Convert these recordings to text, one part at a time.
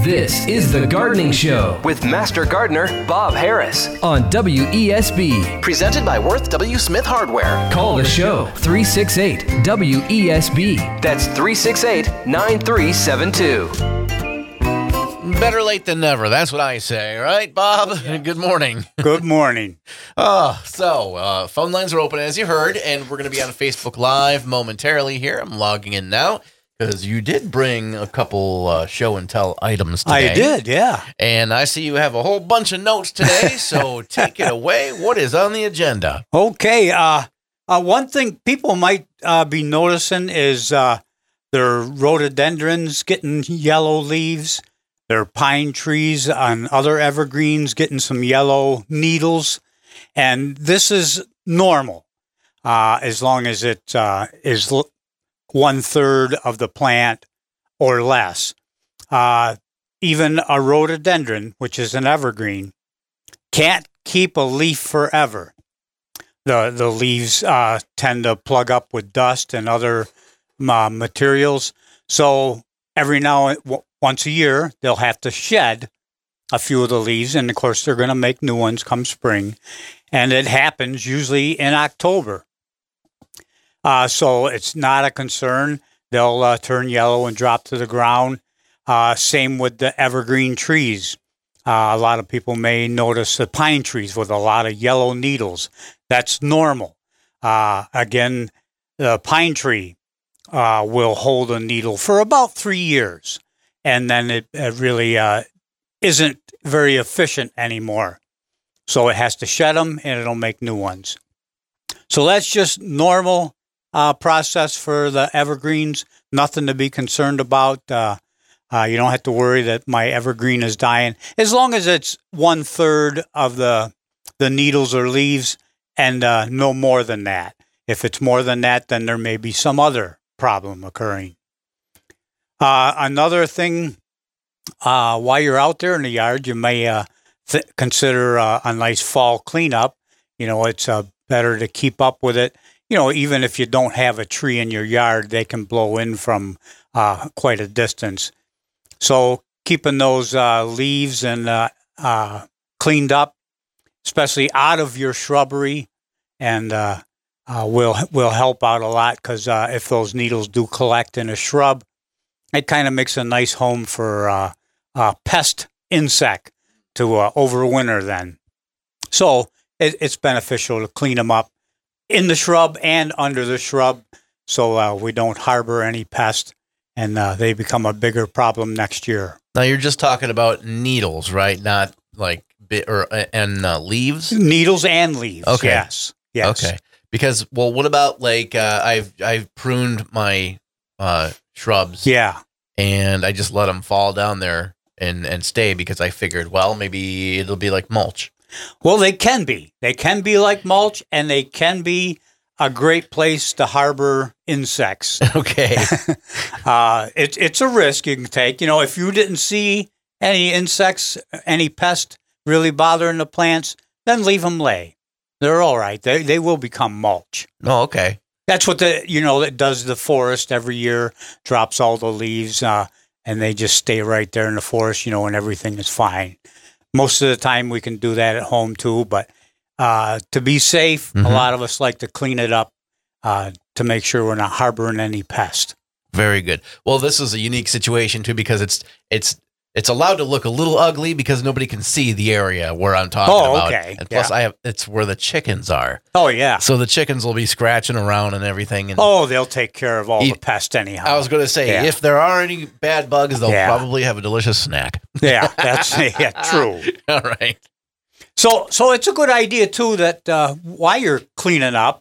This is The Gardening Show with Master Gardener Bob Harris on WESB. Presented by Worth W. Smith Hardware. Call the show 368-WESB. That's 368-9372. Better late than never. That's what I say, right, Bob? Good morning. Good morning. So phone lines are open, as you heard, and we're going to be on Facebook Live momentarily here. I'm logging in now because you did bring a couple show and tell items today. I did, yeah. And I see you have a whole bunch of notes today, so take it away. What is on the agenda? Okay. One thing people might be noticing is their rhododendrons getting yellow leaves. Their pine trees and other evergreens getting some yellow needles. And this is normal as long as it is 1/3 of the plant or less. Even a rhododendron, which is an evergreen, can't keep a leaf forever. The leaves tend to plug up with dust and other materials. So every once a year, they'll have to shed a few of the leaves, and of course, they're going to make new ones come spring, and it happens usually in October. So it's not a concern. They'll turn yellow and drop to the ground. Same with the evergreen trees. A lot of people may notice the pine trees with a lot of yellow needles. That's normal. Again, the pine tree will hold a needle for about 3 years. And then it really isn't very efficient anymore. So it has to shed them, and it'll make new ones. So that's just normal process for the evergreens. Nothing to be concerned about. You don't have to worry that my evergreen is dying. As long as it's 1/3 of the needles or leaves and no more than that. If it's more than that, then there may be some other problem occurring. Another thing, while you're out there in the yard, you may consider a nice fall cleanup. You know, it's better to keep up with it. You know, even if you don't have a tree in your yard, they can blow in from quite a distance. So keeping those leaves and cleaned up, especially out of your shrubbery, and will help out a lot, because if those needles do collect in a shrub, it kind of makes a nice home for a pest insect to overwinter then. So it's beneficial to clean them up in the shrub and under the shrub, so we don't harbor any pest, and they become a bigger problem next year. Now, you're just talking about needles, right? Not like leaves? Needles and leaves, okay. Yes. Okay. Because, well, what about like I've pruned my shrubs. Yeah. And I just let them fall down there and stay, because I figured, well, maybe it'll be like mulch. Well, they can be. They can be like mulch, and they can be a great place to harbor insects. Okay. It's a risk you can take. You know, if you didn't see any insects, any pests really bothering the plants, then leave them lay. They're all right. They will become mulch. Oh, okay. That's what it does the forest every year, drops all the leaves, and they just stay right there in the forest, and everything is fine. Most of the time we can do that at home too, but to be safe, a lot of us like to clean it up to make sure we're not harboring any pest. Very good. Well, this is a unique situation too, because it's allowed to look a little ugly because nobody can see the area where I'm talking about. Okay. And plus, it's where the chickens are. Oh, yeah. So the chickens will be scratching around and everything. And they'll take care of all the pests anyhow. I was going to say, if there are any bad bugs, they'll probably have a delicious snack. Yeah, that's true. All right. So it's a good idea too that while you're cleaning up,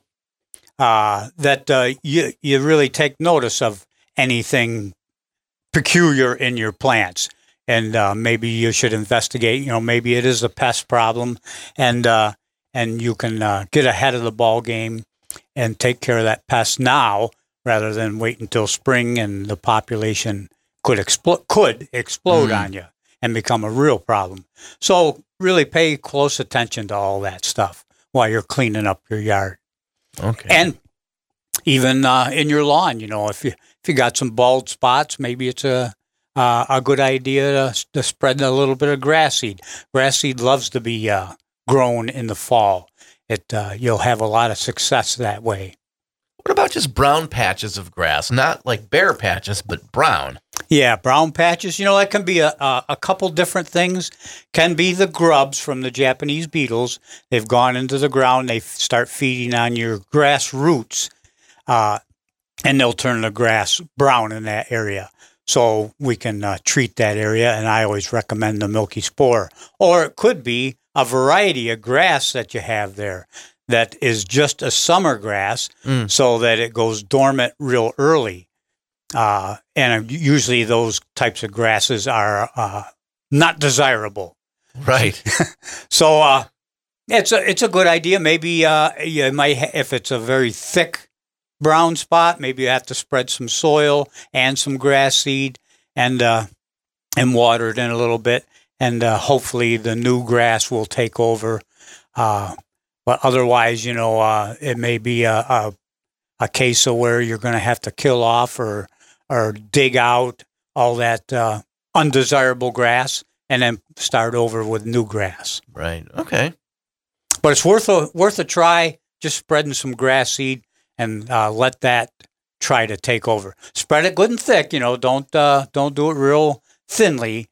that you really take notice of anything peculiar in your plants. And maybe you should investigate. Maybe it is a pest problem, and you can get ahead of the ball game and take care of that pest now, rather than wait until spring and the population could explode on you and become a real problem. So really pay close attention to all that stuff while you're cleaning up your yard. Okay. And even in your lawn, if you got some bald spots, maybe it's a a good idea to spread a little bit of grass seed. Grass seed loves to be grown in the fall. You'll have a lot of success that way. What about just brown patches of grass? Not like bare patches, but brown. Yeah, brown patches. That can be a couple different things. Can be the grubs from the Japanese beetles. They've gone into the ground. They start feeding on your grass roots, and they'll turn the grass brown in that area. So we can treat that area, and I always recommend the Milky Spore. Or it could be a variety of grass that you have there that is just a summer grass, so that it goes dormant real early. And usually those types of grasses are not desirable. Right. So it's a good idea. Maybe you might, if it's a very thick brown spot, maybe you have to spread some soil and some grass seed and water it in a little bit, and hopefully the new grass will take over. But otherwise, it may be a case of where you're going to have to kill off or dig out all that undesirable grass and then start over with new grass. Right. Okay. But it's worth a try. Just spreading some grass seed and let that try to take over. Spread it good and thick. Don't do it real thinly.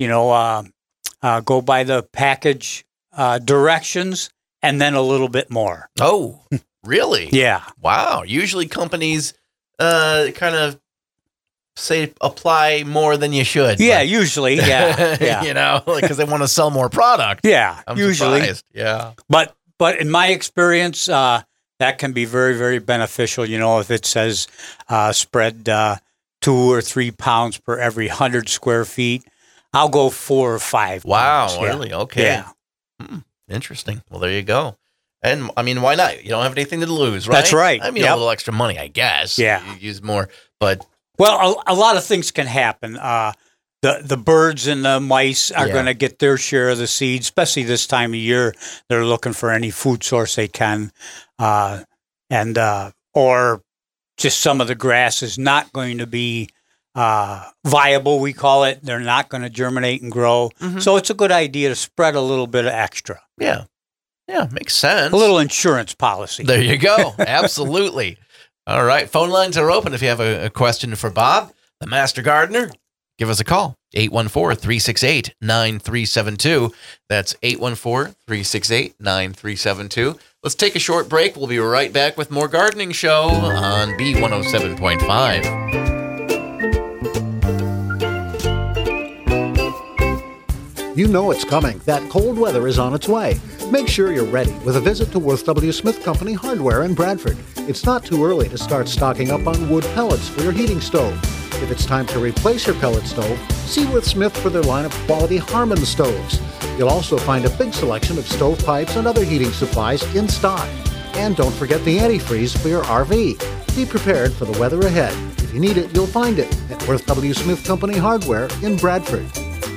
Go by the package directions. And then a little bit more. Oh, really? Yeah. Wow. Usually companies kind of say apply more than you should. Yeah, but, usually. Yeah. because they want to sell more product. Yeah, I'm usually. surprised. Yeah. But in my experience, that can be very, very beneficial. If it says spread 2 or 3 pounds per every 100 square feet, I'll go 4 or 5 Wow. pounds. Really? Yeah. Okay. Yeah. Interesting. Well, there you go. And I mean, why not? You don't have anything to lose, right? That's right. I mean, a little extra money, I guess. Yeah. You use more, but. Well, a lot of things can happen. The birds and the mice are going to get their share of the seed, especially this time of year. They're looking for any food source they can, or just some of the grass is not going to be viable, we call it. They're not going to germinate and grow. Mm-hmm. So it's a good idea to spread a little bit of extra. Yeah. Yeah, makes sense. A little insurance policy. There you go. Absolutely. All right. Phone lines are open if you have a question for Bob, the Master Gardener. Give us a call, 814-368-9372. That's 814-368-9372. Let's take a short break. We'll be right back with more Gardening Show on B107.5. You know it's coming. That cold weather is on its way. Make sure you're ready with a visit to Worth W. Smith Company Hardware in Bradford. It's not too early to start stocking up on wood pellets for your heating stove. If it's time to replace your pellet stove, see Worth Smith for their line of quality Harmon stoves. You'll also find a big selection of stovepipes and other heating supplies in stock. And don't forget the antifreeze for your RV. Be prepared for the weather ahead. If you need it, you'll find it at Worth W. Smith Company Hardware in Bradford.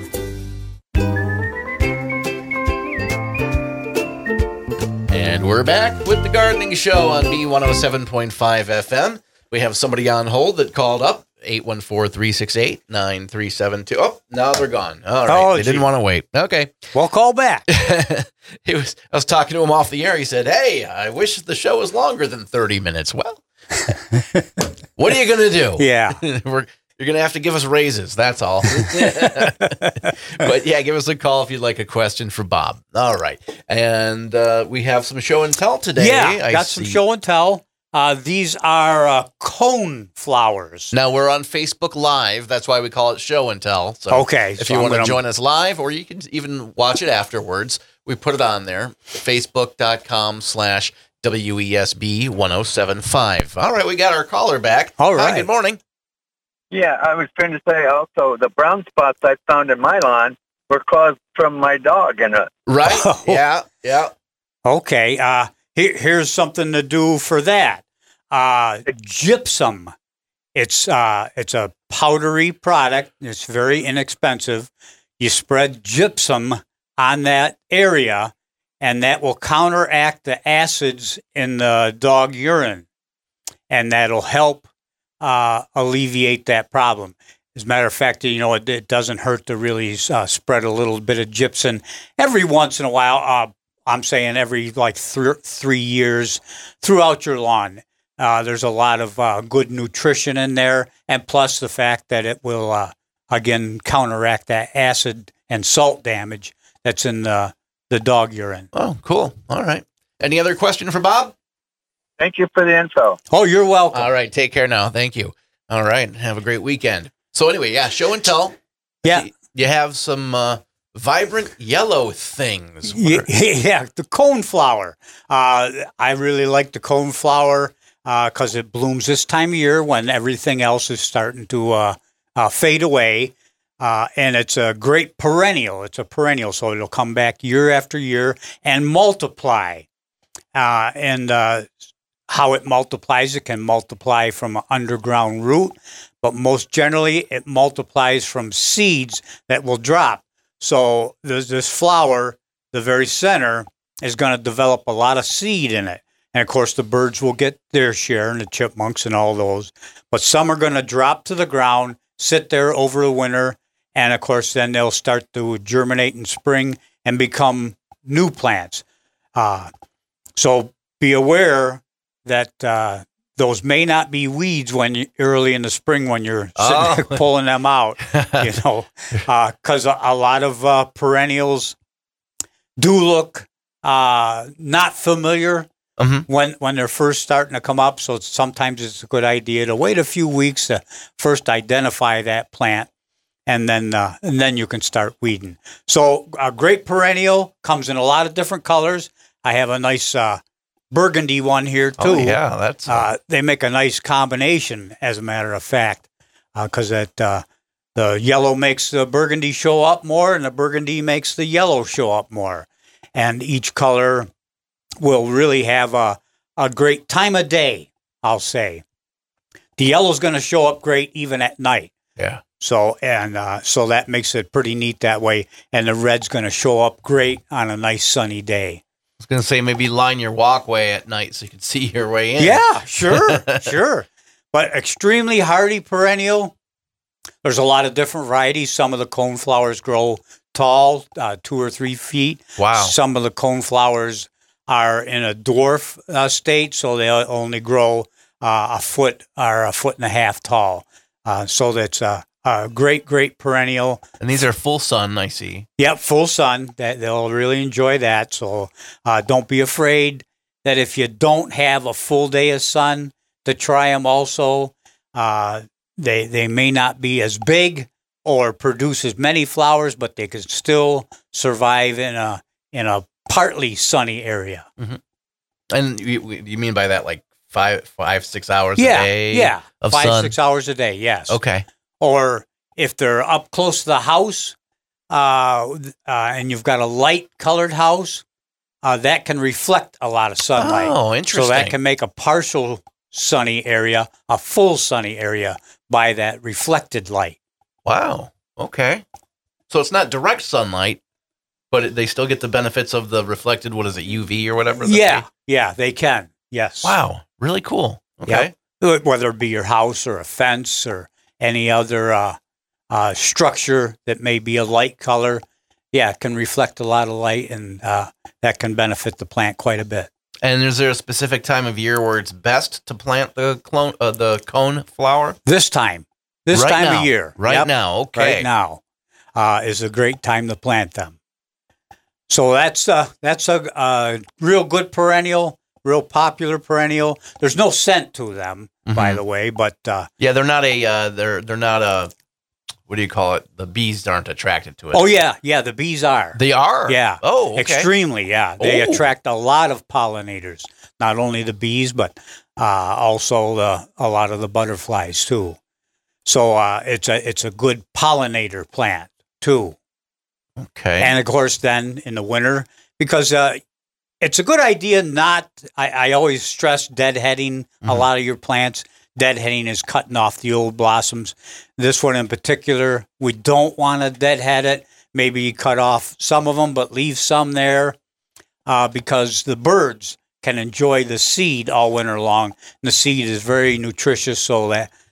And we're back with the Gardening Show on B107.5 FM. We have somebody on hold that called up, 814-368-9372. Oh, now they're gone. All right. They didn't want to wait. Okay. Well, call back. I was talking to him off the air. He said, hey, I wish the show was longer than 30 minutes. Well, what are you going to do? Yeah. You're going to have to give us raises. That's all. But yeah, give us a call if you'd like a question for Bob. All right. And we have some show and tell today. Yeah, got some show and tell. These are cone flowers. Now, we're on Facebook Live. That's why we call it show and tell. So okay. If you want to join us live, or you can even watch it afterwards, we put it on there, facebook.com/WESB1075. All right, we got our caller back. All right. Hi, good morning. Yeah, I was trying to say also the brown spots I found in my lawn were caused from my dog in it. Right? Oh. Yeah. Okay. Here's something to do for that. Gypsum. It's a powdery product. It's very inexpensive. You spread gypsum on that area, and that will counteract the acids in the dog urine, and that'll help alleviate that problem. As a matter of fact, it doesn't hurt to really spread a little bit of gypsum every once in a while. I'm saying every like 3 years throughout your lawn. There's a lot of good nutrition in there, and plus the fact that it will, again, counteract that acid and salt damage that's in the dog urine. Oh, cool. All right. Any other question for Bob? Thank you for the info. Oh, you're welcome. All right. Take care now. Thank you. All right. Have a great weekend. So anyway, yeah, show and tell. Yeah. You have some vibrant yellow things. Yeah, the coneflower. I really like the coneflower because it blooms this time of year when everything else is starting to fade away. And it's a great perennial. It's a perennial, so it'll come back year after year and multiply. And how it multiplies, it can multiply from an underground root, but most generally it multiplies from seeds that will drop. So this flower, the very center, is going to develop a lot of seed in it. And, of course, the birds will get their share, and the chipmunks and all those. But some are going to drop to the ground, sit there over the winter, and, of course, then they'll start to germinate in spring and become new plants. So be aware that those may not be weeds early in the spring when you're sitting there pulling them out, because a lot of perennials do look not familiar when they're first starting to come up. So sometimes it's a good idea to wait a few weeks to first identify that plant, and then you can start weeding. So a great perennial comes in a lot of different colors. I have a nice burgundy one here too. Oh, yeah, that's they make a nice combination, as a matter of fact, because the yellow makes the burgundy show up more, and the burgundy makes the yellow show up more, and each color will really have a great time of day. I'll say the yellow's going to show up great even at night. Yeah. So that makes it pretty neat that way, and the red's going to show up great on a nice sunny day. I was going to say maybe line your walkway at night so you can see your way in. Yeah, sure. But extremely hardy perennial. There's a lot of different varieties. Some of the coneflowers grow tall, 2 or 3 feet. Wow. Some of the coneflowers are in a dwarf state, so they only grow a foot or a foot and a half tall. So that's a great perennial. And these are full sun, I see. Yep, full sun. They'll really enjoy that. So don't be afraid that if you don't have a full day of sun to try them also. They may not be as big or produce as many flowers, but they can still survive in a partly sunny area. Mm-hmm. And you mean by that like 5-6 hours a day? Yeah, of 5-6 hours a day, yes. Okay. Or if they're up close to the house and you've got a light-colored house, that can reflect a lot of sunlight. Oh, interesting. So that can make a partial sunny area a full sunny area by that reflected light. Wow. Okay. So it's not direct sunlight, but they still get the benefits of the reflected, what is it, UV or whatever? Yeah, they can. Yes. Wow. Really cool. Okay. Yep. Whether it be your house or a fence or any other structure that may be a light color, it can reflect a lot of light, and that can benefit the plant quite a bit. And is there a specific time of year where it's best to plant the cone flower? This time of year. Right now. Okay. Right now is a great time to plant them. So that's a real good perennial, real popular perennial. There's no scent to them, by the way, but they're not they're not a, what do you call it? The bees aren't attracted to it. Oh yeah, the bees are. They are? Yeah. Oh, okay. Extremely, yeah. They attract a lot of pollinators, not only the bees, but also a lot of the butterflies too. So it's a good pollinator plant too. Okay. And of course, then in the winter, because it's a good idea I always stress deadheading a lot of your plants. Deadheading is cutting off the old blossoms. This one in particular, we don't want to deadhead it. Maybe you cut off some of them, but leave some there because the birds can enjoy the seed all winter long. And the seed is very nutritious, so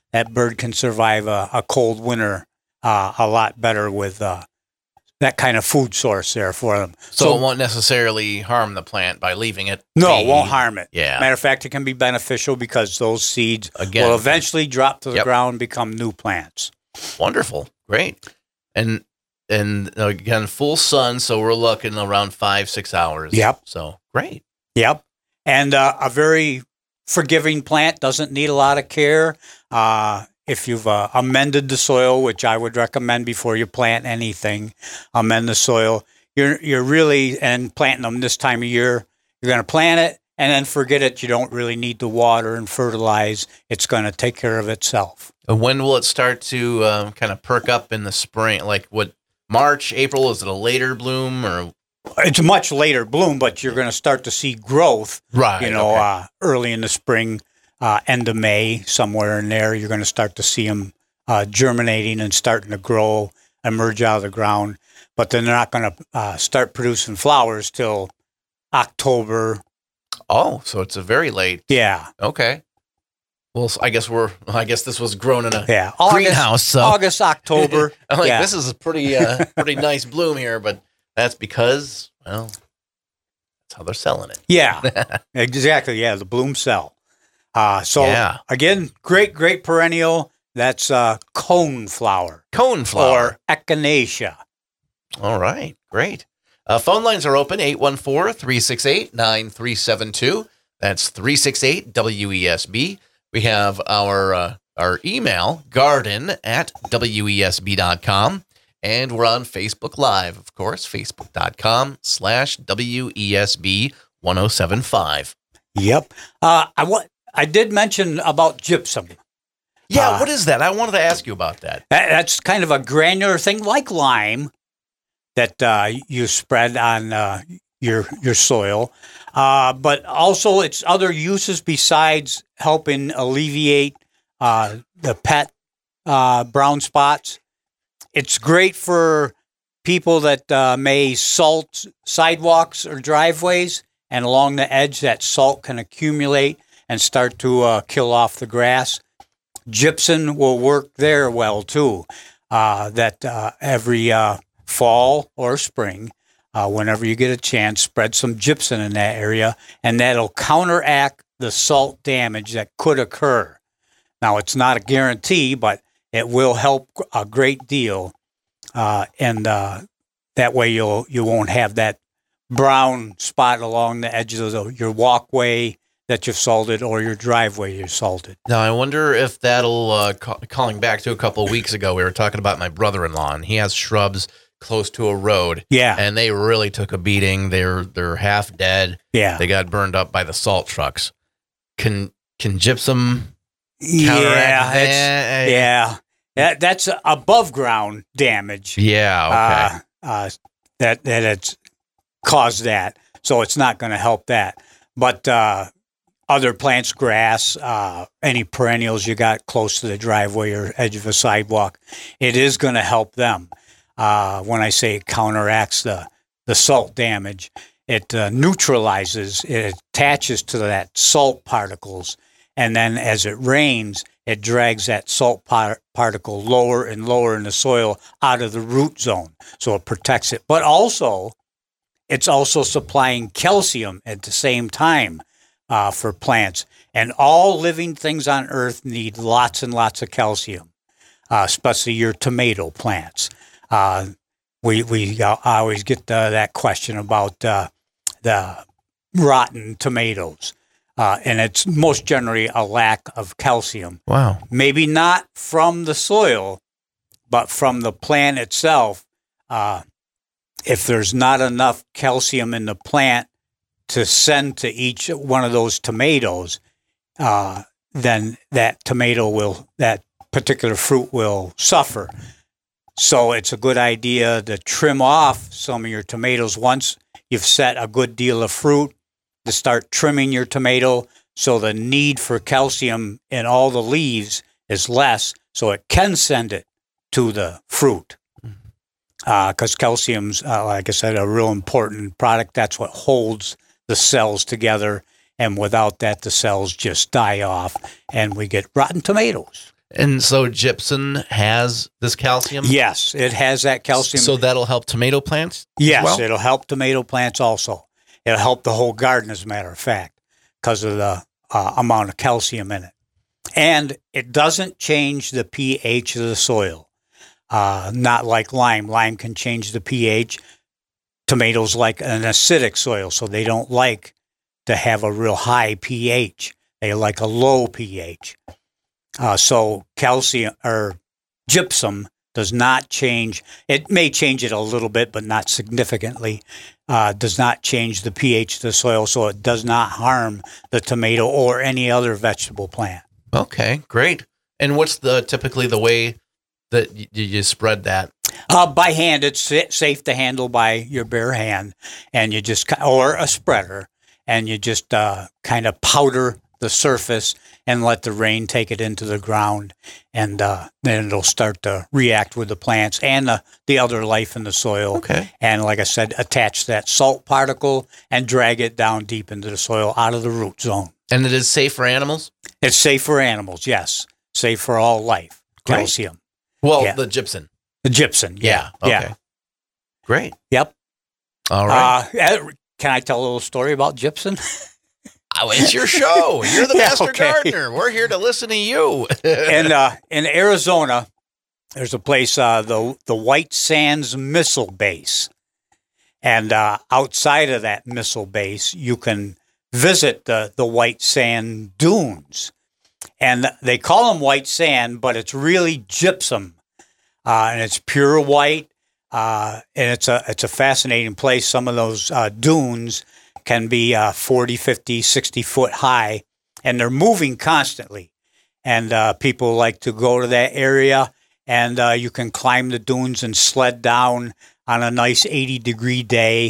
that bird can survive a cold winter a lot better with that kind of food source there for them. So it won't necessarily harm the plant by leaving it. No, be- it won't harm it. Yeah. Matter of fact, it can be beneficial because those seeds Again. will eventually drop to the Yep. ground, become new plants. Wonderful. Great. And again, full sun, so we're looking around 5-6 hours. Yep. So great. Yep. And a very forgiving plant, doesn't need a lot of care. If you've amended the soil, which I would recommend before you plant anything, amend the soil. You're really, and planting them this time of year, you're going to plant it and then forget it. You don't really need to water and fertilize. It's going to take care of itself. And when will it start to kind of perk up in the spring? Like what, March, April? Is it a later bloom or? It's a much later bloom, but you're going to start to see growth, Right. Okay. Early in the spring, end of May, somewhere in there. You're going to start to see them germinating and starting to grow, emerge out of the ground. But then they're not going to start producing flowers till October. Oh, so it's a very late. Yeah, Okay. Well, I guess this was grown in a yeah. greenhouse. So August, October. I'm like, yeah. this is a pretty nice bloom here, but that's because, well, that's how they're selling it. Yeah, exactly. Yeah, the bloom cell. So Yeah. again, great perennial. That's cone flower Coneflower. or echinacea. All right, great. Phone lines are open, 814-368-9372. That's 368-WESB. We have our email, garden@wesb.com. And we're on Facebook Live, of course, facebook.com/WESB1075. Yep. I did mention about gypsum. Yeah, what is that? I wanted to ask you about that. That's kind of a granular thing like lime that you spread on your soil. But also its other uses besides helping alleviate the pet brown spots. It's great for people that may salt sidewalks or driveways, and along the edge that salt can accumulate and start to kill off the grass. Gypsum will work there well too. Every fall or spring, whenever you get a chance, spread some gypsum in that area, and that'll counteract the salt damage that could occur. Now, it's not a guarantee, but it will help a great deal, and that way you won't have that brown spot along the edge of your walkway that you've salted or your driveway you've salted. Now, I wonder if that'll, calling back to a couple of weeks ago, we were talking about my brother-in-law, and he has shrubs close to a road. Yeah. And they really took a beating. They're half dead. Yeah. They got burned up by the salt trucks. Can gypsum counteract that? Yeah. That's above ground damage. Yeah, okay. That it's caused that. So it's not going to help that. But other plants, grass, any perennials you got close to the driveway or edge of a sidewalk, it is going to help them. When I say it counteracts the salt damage, it neutralizes, it attaches to that salt particles, and then as it rains, it drags that salt particle lower and lower in the soil out of the root zone, so it protects it. But also, it's also supplying calcium at the same time for plants. And all living things on Earth need lots and lots of calcium, especially your tomato plants. We always get that question about the rotten tomatoes, and it's most generally a lack of calcium. Wow. Maybe not from the soil, but from the plant itself. If there's not enough calcium in the plant to send to each one of those tomatoes, then that particular fruit will suffer. So it's a good idea to trim off some of your tomatoes once you've set a good deal of fruit, to start trimming your tomato so the need for calcium in all the leaves is less, so it can send it to the fruit. Because calcium's, like I said, a real important product. That's what holds the cells together. And without that, the cells just die off and we get rotten tomatoes. And so gypsum has this calcium? Yes, it has that calcium. So that'll help tomato plants? Yes, as well? it'll help tomato plants also. It'll help the whole garden, as a matter of fact, because of the amount of calcium in it. And it doesn't change the pH of the soil. Not like lime. Lime can change the pH. Tomatoes like an acidic soil, so they don't like to have a real high pH. They like a low pH. So calcium or gypsum does not change. It may change it a little bit, but not significantly. Does not change the pH of the soil, so it does not harm the tomato or any other vegetable plant. Okay, great. And what's typically the way that you spread that? By hand. It's safe to handle by your bare hand, and you just or a spreader, and you just kind of powder the surface and let the rain take it into the ground, and then it'll start to react with the plants and the other life in the soil. Okay. And like I said, attach that salt particle and drag it down deep into the soil out of the root zone. And it is safe for animals? It's safe for animals, yes. Safe for all life. Great. Calcium. Well, Yeah. the gypsum. The gypsum, yeah. Okay. Yeah. Great. Yep. All right. Can I tell a little story about gypsum? Oh, it's your show. You're the Yeah, master okay. gardener. We're here to listen to you. And in Arizona, there's a place, the White Sands Missile Base. And outside of that missile base, you can visit the White Sand Dunes. And they call them white sand, but it's really gypsum. And it's pure white. And it's a fascinating place. Some of those dunes can be 40, 50, 60 foot high, and they're moving constantly. And people like to go to that area, and you can climb the dunes and sled down on a nice 80-degree day.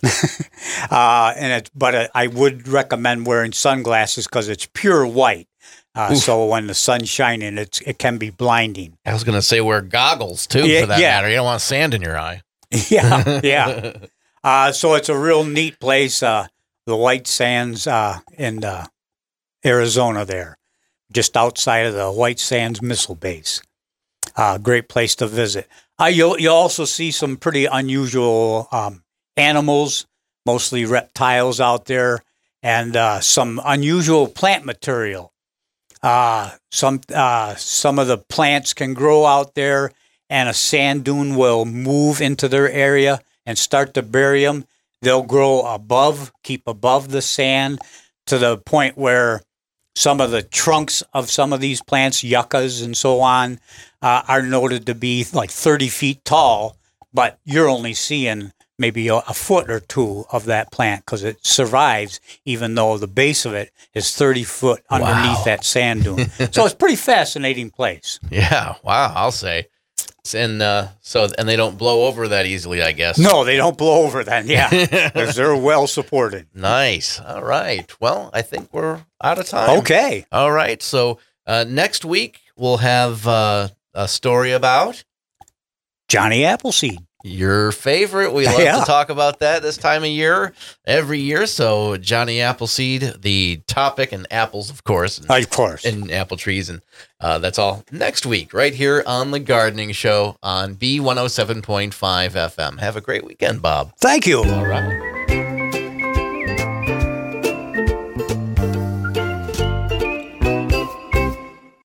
But I would recommend wearing sunglasses because it's pure white. So when the sun's shining, it can be blinding. I was going to say wear goggles, too, Yeah, for that yeah. matter. You don't want sand in your eye. Yeah, yeah. So it's a real neat place, the White Sands in Arizona there, just outside of the White Sands Missile Base. Great place to visit. You'll also see some pretty unusual animals, mostly reptiles out there, and some unusual plant material. Some of the plants can grow out there, and a sand dune will move into their area and start to bury them. They'll grow keep above the sand to the point where some of the trunks of some of these plants, yuccas and so on, are noted to be like 30 feet tall, but you're only seeing maybe a foot or two of that plant because it survives, even though the base of it is 30 foot underneath that sand dune. So it's a pretty fascinating place. Yeah. Wow. I'll say. And and they don't blow over that easily, I guess. No, they don't blow over then, yeah, because they're well supported. Nice. All right. Well, I think we're out of time. Okay. All right. So next week we'll have a story about Johnny Appleseed. your favorite. We love Yeah. to talk about that this time of year, every year. So Johnny Appleseed, the topic, and apples, of course. Of course. And apple trees. And that's all next week, right here on The Gardening Show on B107.5 FM. Have a great weekend, Bob. Thank you. All right.